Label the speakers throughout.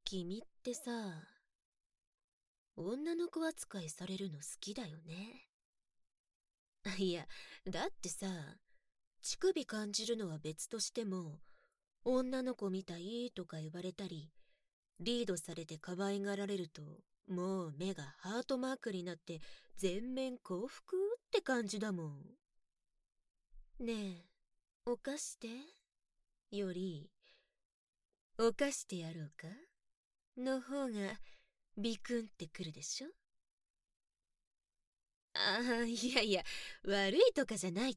Speaker 1: 君ってさ、女の子扱いされるの好きだよね。いや、だってさ、乳首感じるのは別としても、女の子みたいとか言われたり、リードされて可愛がられると、もう目がハートマークになって全面幸福って感じだもん。ねえ、犯してより、犯してやろうかの方がビクンってくるでしょ。ああ、いやいや、悪いとかじゃないって。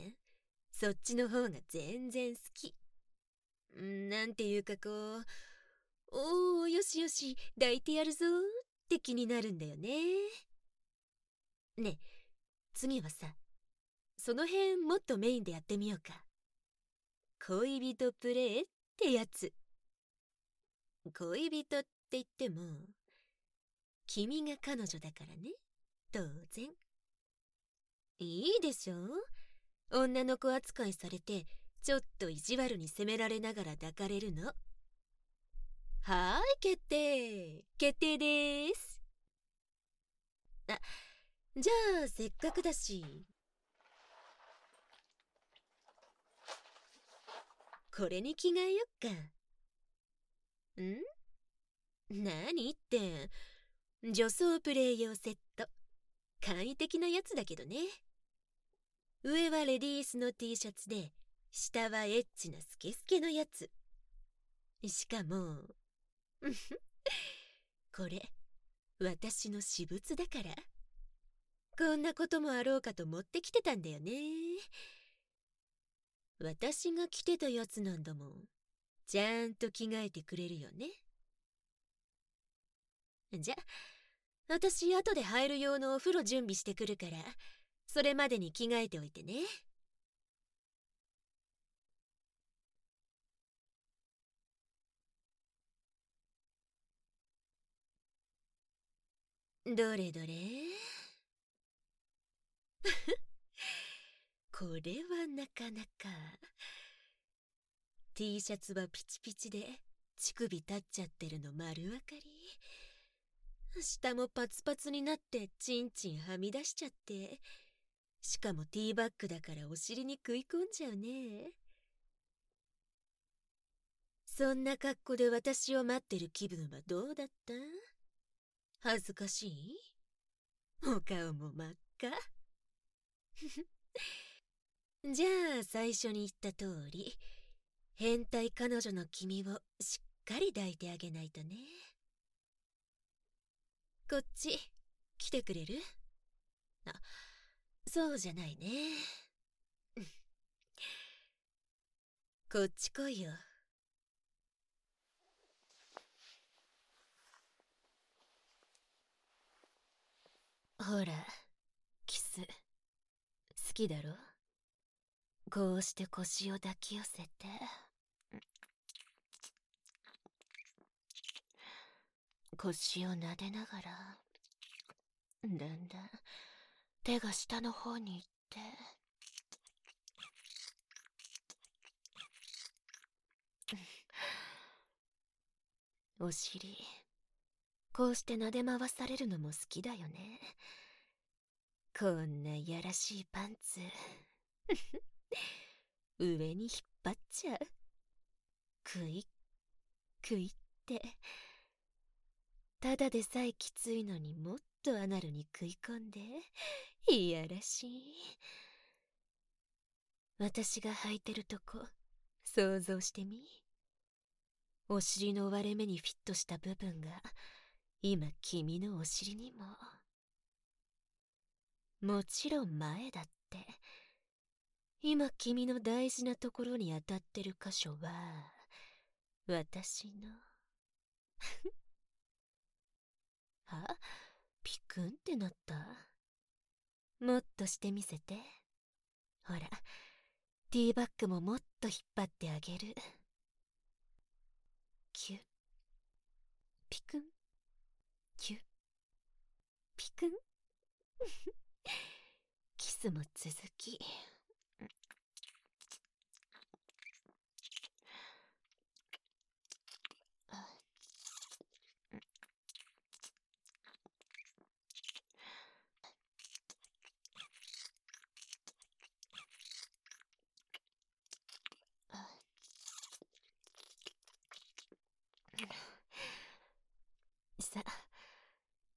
Speaker 1: そっちの方が全然好き。なんていうかこう、おー、よしよし、抱いてやるぞって気になるんだよね。ねえ、次はさ、その辺もっとメインでやってみようか。恋人プレイってやつ。恋人って言っても、君が彼女だからね。当然。いいでしょ？女の子扱いされて、ちょっと意地悪に責められながら抱かれるの。はーい、決定決定でーす。あ、じゃあせっかくだし、これに着替えよっか。何って、女装プレイ用セット。簡易的なやつだけどね。上はレディースの T シャツで、下はエッチなスケスケのやつ。しかも、これ、私の私物だから。こんなこともあろうかと持ってきてたんだよね。私が着てたやつなんだもん。ちゃんと着替えてくれるよね。じゃ、私後で入る用のお風呂準備してくるから、それまでに着替えておいてね。どれどれこれはなかなか。T シャツはピチピチで乳首立っちゃってるの丸わかり。下もパツパツになってチンチンはみ出しちゃって、しかもティーバッグだからお尻に食い込んじゃうね。そんな格好で私を待ってる気分はどうだった？恥ずかしい？お顔も真っ赤。じゃあ最初に言った通り、変態彼女の君をしっかり抱いてあげないとね。こっち来てくれる？あ、そうじゃないね。こっち来いよ。ほら、キス好きだろ？こうして腰を抱き寄せて、腰を撫でながら、だんだん手が下の方に行って、お尻、こうして撫で回されるのも好きだよね。こんないやらしいパンツ、上に引っ張っちゃう。クイックイって。ただでさえきついのにもっとアナルに食い込んで、いやらしい。私が履いてるとこ、想像してみ。お尻の割れ目にフィットした部分が、今君のお尻にも。もちろん前だって。今君の大事なところに当たってる箇所は、私の。あ、ピクンってなった？もっとしてみせて。ほら、ティーバッグももっと引っ張ってあげる。キュッ、ピクン、キュッ、ピクン。キスも続き。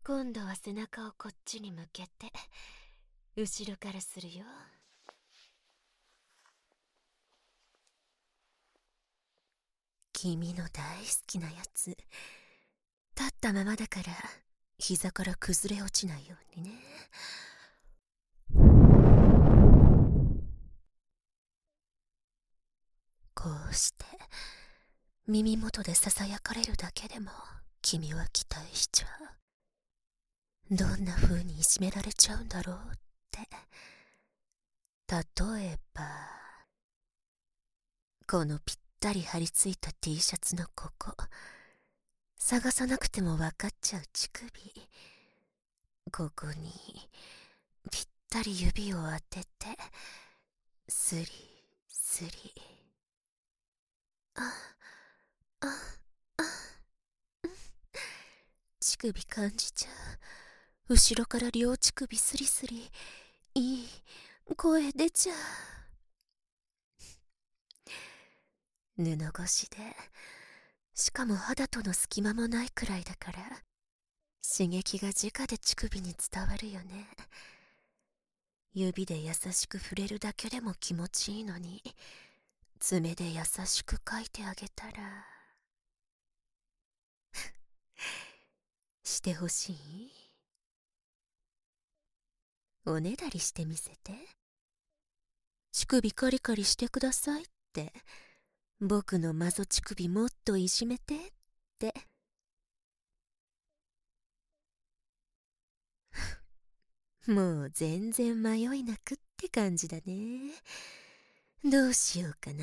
Speaker 1: 今度は背中をこっちに向けて後ろからするよ。君の大好きなやつ、立ったままだから膝から崩れ落ちないようにね。こうして耳元でささやかれるだけでも君は期待しちゃう。どんな風にいじめられちゃうんだろうって。例えばこのぴったり張り付いた T シャツのここ、探さなくても分かっちゃう乳首、ここにぴったり指を当ててスリスリ、あああ、乳首感じちゃう。後ろから両乳首スリスリ、いい声出ちゃう。布越しで、しかも肌との隙間もないくらいだから刺激が直で乳首に伝わるよね。指で優しく触れるだけでも気持ちいいのに、爪で優しく描いてあげたらしてほしい？おねだりしてみせて。乳首カリカリしてくださいって、僕のマゾ乳首もっといじめてって。もう全然迷いなくって感じだね。どうしようかな。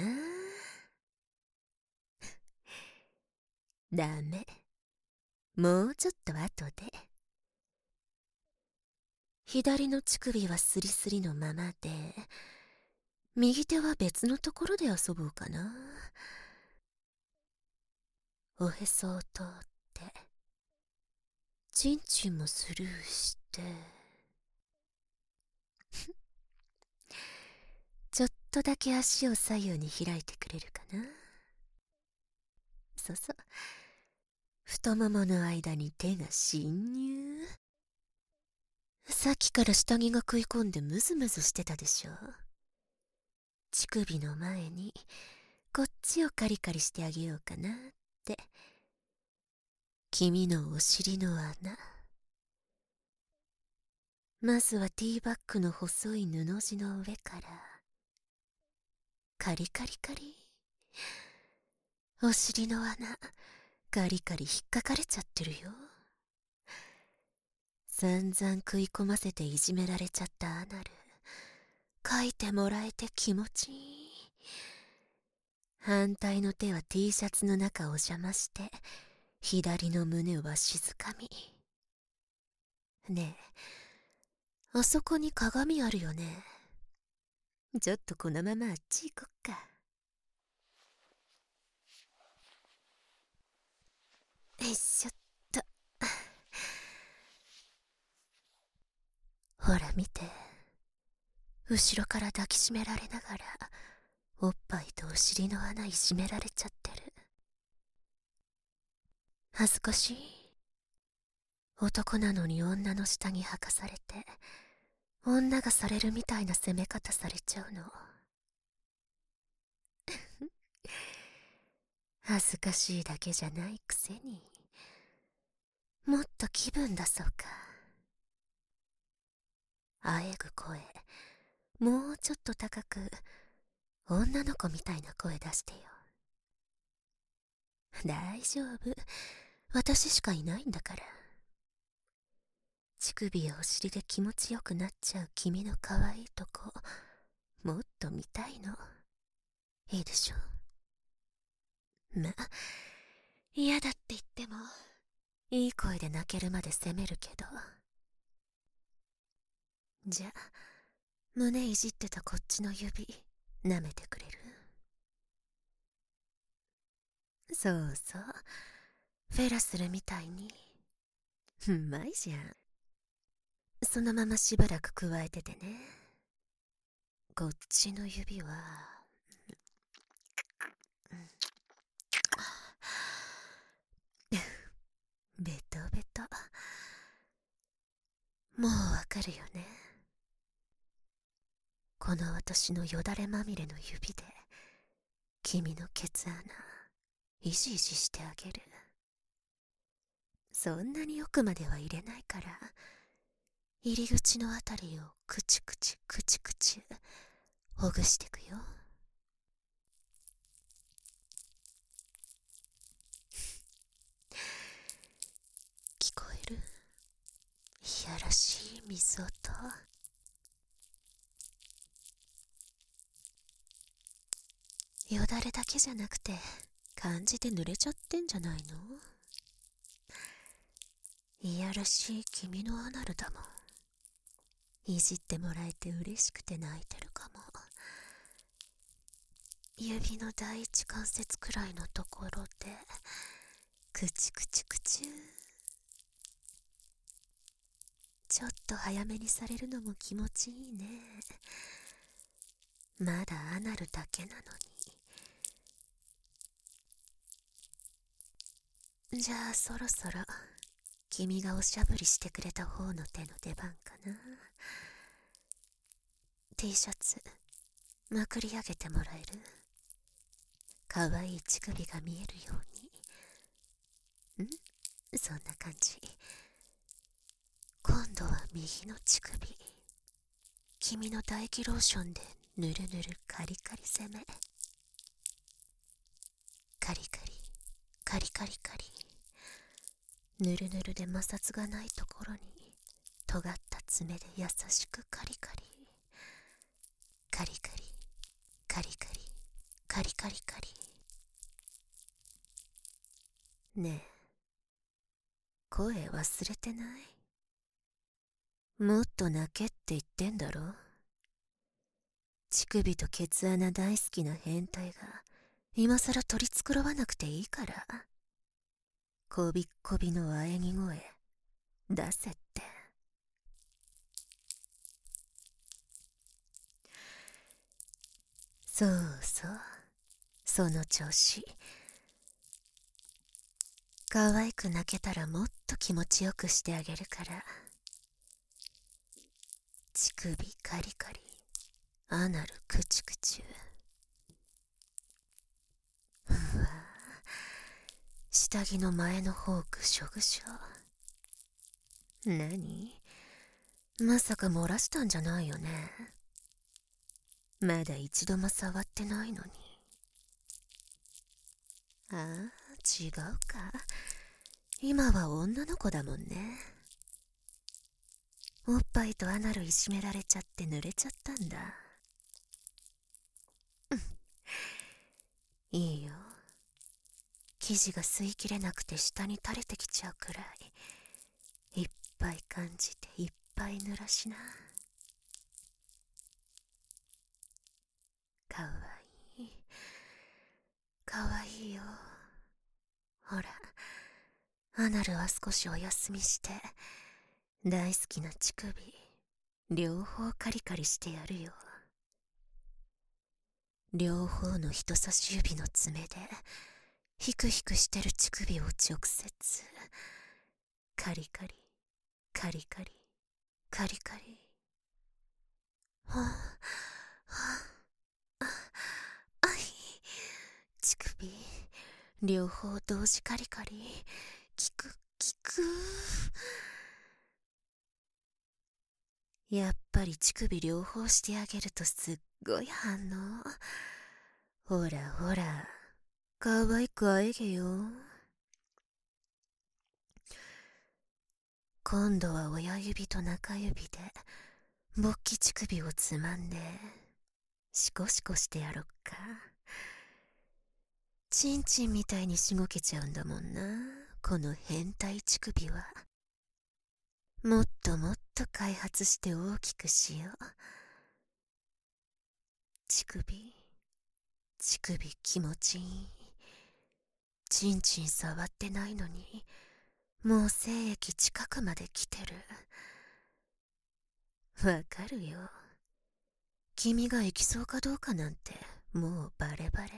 Speaker 1: ダメ。もうちょっと後で。左の乳首はスリスリのままで、右手は別のところで遊ぼうかな。おへそを通ってチンチンもスルーしてちょっとだけ足を左右に開いてくれるかな。そうそう、太ももの間に手が侵入。さっきから下着が食い込んでムズムズしてたでしょ。乳首の前にこっちをカリカリしてあげようかなって。君のお尻の穴、まずはティーバッグの細い布地の上からカリカリカリ。お尻の穴カリカリ引っかかれちゃってるよ。散々食い込ませていじめられちゃったアナル、書いてもらえて気持ちいい。反対の手は T シャツの中を邪魔して左の胸をわしづかみ。ねえ、あそこに鏡あるよね。ちょっとこのままあっち行こっか。よいしょっと。ほら見て、後ろから抱きしめられながらおっぱいとお尻の穴いじめられちゃってる。恥ずかしい？男なのに女の下着履かされて女がされるみたいな攻め方されちゃうの。恥ずかしいだけじゃないくせに、もっと気分出そうか。あえぐ声もうちょっと高く女の子みたいな声出してよ。大丈夫、私しかいないんだから。乳首やお尻で気持ちよくなっちゃう君の可愛いとこもっと見たいの。いいでしょ。ま、嫌だって言ってもいい声で泣けるまで責めるけど。じゃあ胸いじってたこっちの指舐めてくれる？そうそう、フェラするみたいに。うまいじゃん。そのまましばらく加えててね。こっちの指はベトベト。 もうわかるよね。この私のよだれまみれの指で君のケツ穴いじいじしてあげる。そんなに奥までは入れないから、入り口のあたりをクチクチクチクチほぐしてくよ。聞こえる？いやらしい水音。よだれだけじゃなくて感じで濡れちゃってんじゃないの？いやらしい君のアナルだもん。いじってもらえて嬉しくて泣いてるかも。指の第一関節くらいのところでクチクチクチュ。ちょっと早めにされるのも気持ちいいね。まだアナルだけなのに。じゃあそろそろ君がおしゃぶりしてくれた方の手の出番かな。T シャツまくり上げてもらえる？かわいい乳首が見えるように。そんな感じ。今度は右の乳首、君の唾液ローションでぬるぬるカリカリ攻め。カリカリカリカリカリ。ぬるぬるで摩擦がないところに尖った爪で優しくカリカリカリカリカリカリカリカリカリ。ねえ、声忘れてない？もっと泣けって言ってんだろ。乳首とケツ穴大好きな変態が今さら取り繕わなくていいから、こびっこびの喘ぎ声出せって。そうそう、その調子。可愛く泣けたらもっと気持ちよくしてあげるから。乳首カリカリ、アナルクチクチュ。うわ、下着の前の方ぐしょぐしょ。何？まさか漏らしたんじゃないよね。まだ一度も触ってないのに。ああ、違うか。今は女の子だもんね。おっぱいとアナルいじめられちゃって濡れちゃったんだ。いいよ。生地が吸いきれなくて下に垂れてきちゃうくらい、いっぱい感じていっぱい濡らしな。かわいい、かわいいよ。ほら、アナルは少しお休みして、大好きな乳首両方カリカリしてやるよ。両方の人差し指の爪でヒクヒクしてる乳首を直接カリカリカリカリカリカリ。はあ、はあ、あい、乳首両方同時カリカリ、キクキク。やっぱり乳首両方してあげるとすっごい反応。ほらほら、かわいくあえげよ。今度は親指と中指で勃起乳首をつまんでシコシコしてやろっか。チンチンみたいにしごけちゃうんだもんな、この変態乳首は。もっともっと開発して大きくしよう。乳首乳首気持ちいい。チンチン触ってないのにもう精液近くまで来てる。わかるよ。君が行きそうかどうかなんてもうバレバレ。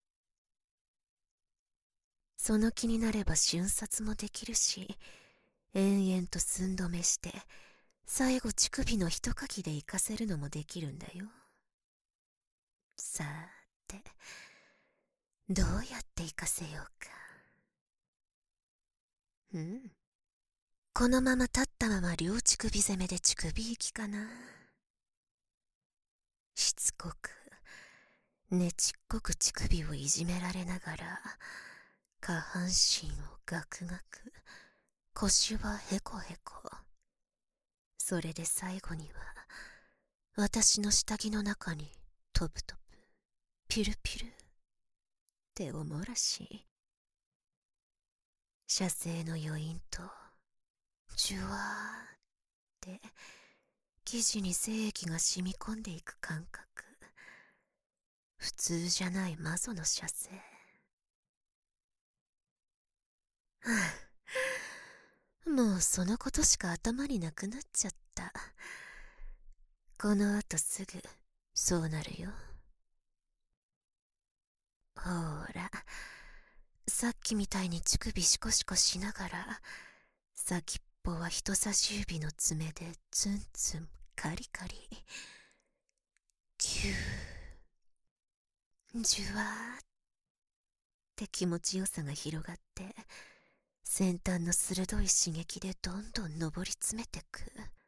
Speaker 1: その気になれば瞬殺もできるし、延々と寸止めして最後乳首の一かきで行かせるのもできるんだよ。さーて、どうやって行かせようか。このまま立ったまま両乳首攻めで乳首行きかな。しつこく、ねちっこく乳首をいじめられながら、下半身をガクガク、腰はヘコヘコ。それで最後には、私の下着の中にトプトプ、ピルピルっておもらし。射精の余韻と、ジュワーって生地に精液が染み込んでいく感覚。普通じゃないマゾの射精。もうそのことしか頭になくなっちゃった。この後すぐそうなるよ。ほら、さっきみたいに乳首シコシコしながら、先っぽは人差し指の爪でツンツンカリカリ、キュー、ジュワーって気持ちよさが広がって、先端の鋭い刺激でどんどん上り詰めてく。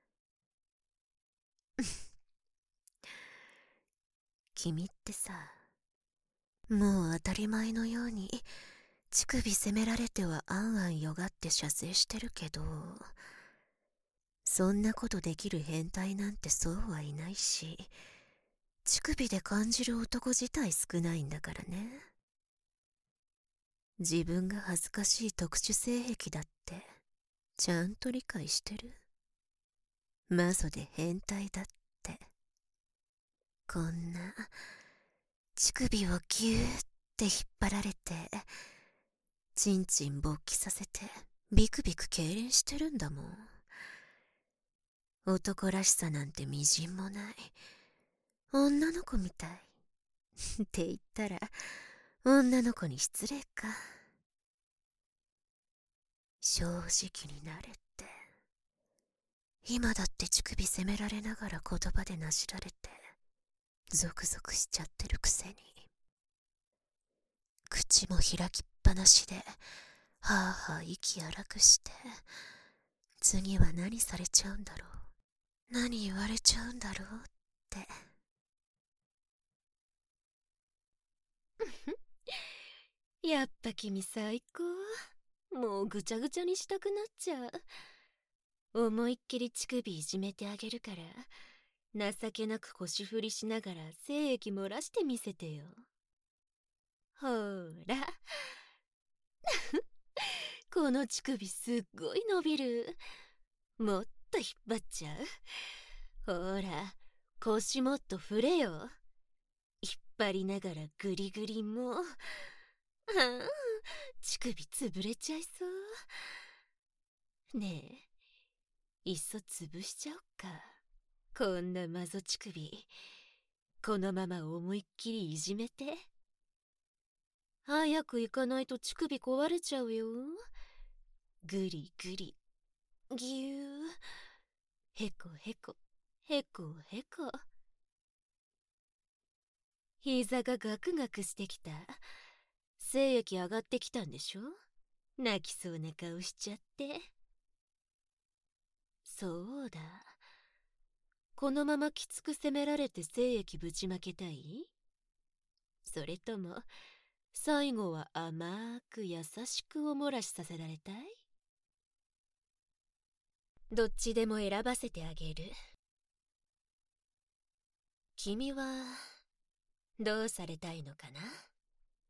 Speaker 1: 君ってさ、もう当たり前のように乳首責められてはあんあんよがって射精してるけど、そんなことできる変態なんてそうはいないし、乳首で感じる男自体少ないんだからね。自分が恥ずかしい特殊性癖だってちゃんと理解してる。マゾで変態だって。こんな乳首をギューって引っ張られて、チンチン勃起させてビクビク痙攣してるんだもん。男らしさなんてみじんもない。女の子みたいって言ったら女の子に失礼か。正直になれって。今だって乳首責められながら言葉でなじられてゾクゾクしちゃってるくせに、口も開きっぱなしではあはあ息荒くして、次は何されちゃうんだろう、何言われちゃうんだろうって。やっぱ君最高。もうぐちゃぐちゃにしたくなっちゃう。思いっきり乳首いじめてあげるから、情けなく腰振りしながら精液漏らしてみせてよ。ほらこの乳首すっごい伸びる。もっと引っ張っちゃう。ほら、腰もっと振れよ。引っ張りながらグリグリも。乳首潰れちゃいそう。ねえ、いっそ潰しちゃおっか。こんなマゾ乳首、このまま思いっきりいじめて。早く行かないと乳首壊れちゃうよ。ぐりぐり、ぎゅー、へこへこ、へこへこ。膝がガクガクしてきた。精液上がってきたんでしょ。泣きそうな顔しちゃって。そうだ。このままきつく責められて精液ぶちまけたい？それとも最後は甘く優しくおもらしさせられたい？どっちでも選ばせてあげる。君はどうされたいのかな？